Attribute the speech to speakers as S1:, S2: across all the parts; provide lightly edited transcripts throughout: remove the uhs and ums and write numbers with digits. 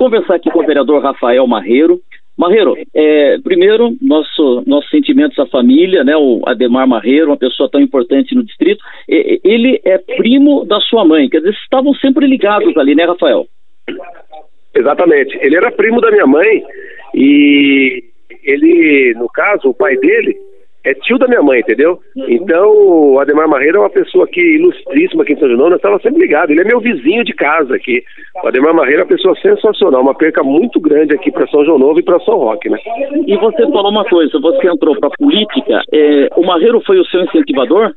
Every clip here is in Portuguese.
S1: conversar aqui com o vereador Rafael Marreiro. Marreiro, primeiro, nossos sentimentos à família, né? O Ademar Marreiro, uma pessoa tão importante no distrito. Ele é primo da sua mãe, quer dizer, vocês estavam sempre ligados ali, né, Rafael?
S2: Exatamente. Ele era primo da minha mãe e ele, no caso, o pai dele é tio da minha mãe, entendeu? Então, o Ademar Marreiro é uma pessoa aqui ilustríssima aqui em São João, nós estávamos sempre ligados. Ele é meu vizinho de casa aqui. O Ademar Marreiro é uma pessoa sensacional, uma perca muito grande aqui para São João Novo e para São Roque, né?
S1: E você falou uma coisa, você entrou para a política, o Marreiro foi o seu incentivador?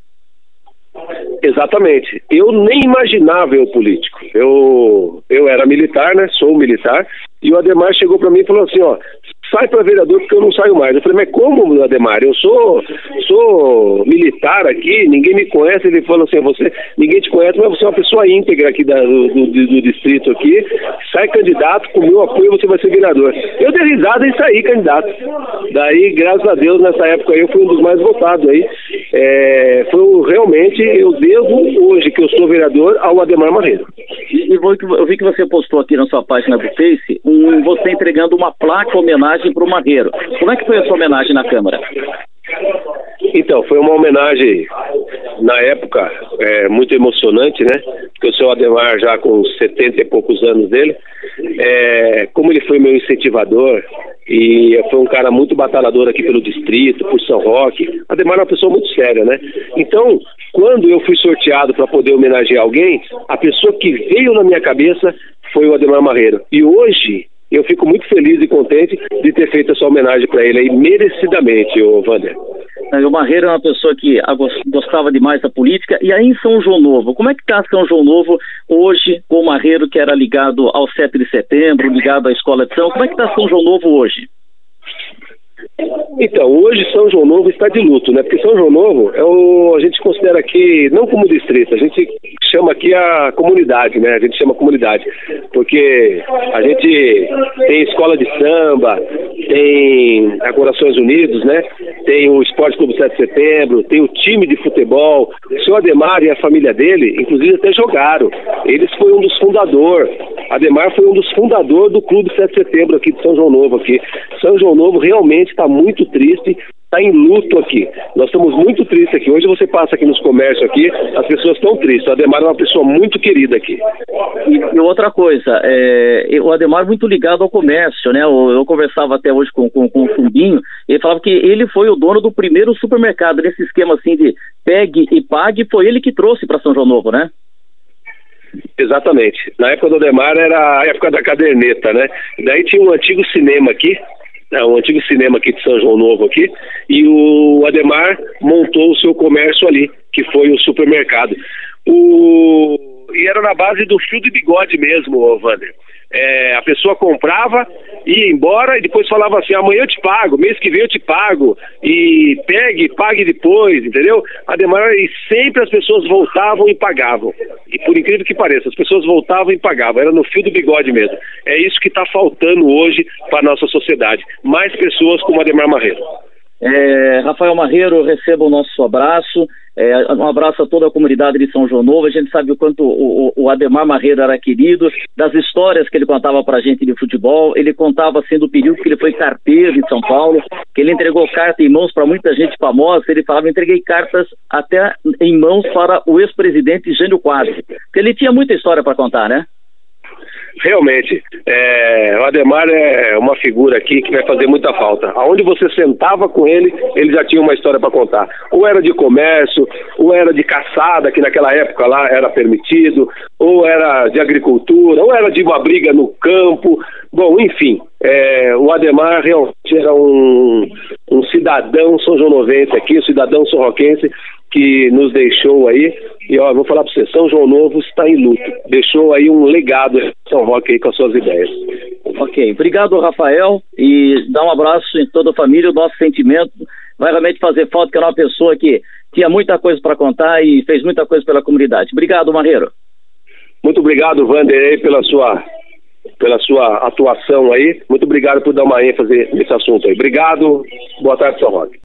S2: Exatamente. Eu nem imaginava eu político. Eu era militar, né? Sou militar. E o Ademar chegou para mim e falou assim, ó, sai para vereador porque eu não saio mais. Eu falei, mas como, Ademar? Eu sou militar aqui, ninguém me conhece. Ele falou assim, ninguém te conhece, mas você é uma pessoa íntegra aqui do distrito aqui. Sai candidato, com o meu apoio você vai ser vereador. Eu dei risada e saí candidato. Daí, graças a Deus, nessa época eu fui um dos mais votados aí. Realmente, eu devo hoje que eu sou vereador ao Ademar Marreiro.
S1: E eu vi que você postou aqui na sua página do Face, você entregando uma placa homenagem para o Marreiro. Como é que foi a sua homenagem na Câmara?
S2: Então, foi uma homenagem, na época, muito emocionante, né? Porque o seu Ademar, já com 70 e poucos anos dele, como ele foi meu incentivador e foi um cara muito batalhador aqui pelo distrito, por São Roque, Ademar é uma pessoa muito séria, né? Então, quando eu fui sorteado para poder homenagear alguém, a pessoa que veio na minha cabeça foi o Ademar Marreiro. E hoje eu fico muito feliz e contente de ter feito essa homenagem para ele aí, merecidamente, Wander.
S1: O Marreiro é uma pessoa que gostava demais da política. E aí em São João Novo, como é que está São João Novo hoje com o Marreiro, que era ligado ao 7 de setembro, ligado à Escola de São? Como é que está São João Novo hoje?
S2: Então, hoje São João Novo está de luto, né? Porque São João Novo a gente considera aqui, não como distrito, a gente chama aqui a comunidade, né? A gente chama comunidade, porque a gente tem escola de samba, tem a Corações Unidos, né? Tem o Esporte Clube 7 de Setembro, tem o time de futebol. O seu Ademar e a família dele, inclusive, até jogaram. Eles foram um dos fundadores. Ademar foi um dos fundadores do Clube 7 de Setembro aqui de São João Novo aqui. São João Novo realmente está muito triste, está em luto aqui. Nós estamos muito tristes aqui. Hoje você passa aqui nos comércios aqui, as pessoas estão tristes. O Ademar é uma pessoa muito querida aqui.
S1: E outra coisa, o Ademar é muito ligado ao comércio, né? Eu conversava até hoje com o Chumbinho, ele falava que ele foi o dono do primeiro supermercado, nesse esquema assim de pegue e pague, foi ele que trouxe para São João Novo, né?
S2: Exatamente. Na época do Ademar era a época da caderneta, né? Daí tinha um antigo cinema aqui, de São João Novo aqui, e o Ademar montou o seu comércio ali, que foi o supermercado. E era na base do fio de bigode mesmo, Wander. A pessoa comprava, ia embora e depois falava assim, amanhã eu te pago, mês que vem eu te pago, e pague depois, entendeu? Ademar, e sempre as pessoas voltavam e pagavam. E por incrível que pareça, as pessoas voltavam e pagavam, era no fio do bigode mesmo. É isso que está faltando hoje para a nossa sociedade, mais pessoas como Ademar Marreiro.
S1: Rafael Marreiro, receba o nosso abraço. Um abraço a toda a comunidade de São João Novo. A gente sabe o quanto o Ademar Marreiro era querido, das histórias que ele contava pra gente de futebol. Ele contava assim do período que ele foi carteiro em São Paulo, que ele entregou carta em mãos para muita gente famosa. Ele falava, entreguei cartas até em mãos para o ex-presidente Jânio Quadros, porque ele tinha muita história para contar, né?
S2: Realmente, o Ademar é uma figura aqui que vai fazer muita falta. Aonde você sentava com ele, ele já tinha uma história para contar. Ou era de comércio, ou era de caçada, que naquela época lá era permitido, ou era de agricultura, ou era de uma briga no campo. Bom, enfim, o Ademar realmente era um cidadão são-joanovense aqui, um cidadão sorroquense, que nos deixou aí, e vou falar para você, São João Novo está em luto, deixou aí um legado em São Roque aí com as suas ideias.
S1: Ok, obrigado, Rafael, e dá um abraço em toda a família. O nosso sentimento vai realmente fazer falta, que era uma pessoa que tinha muita coisa para contar e fez muita coisa pela comunidade. Obrigado, Marreiro.
S2: Muito obrigado, Wander, pela sua atuação aí, muito obrigado por dar uma ênfase nesse assunto aí. Obrigado, boa tarde, São Roque.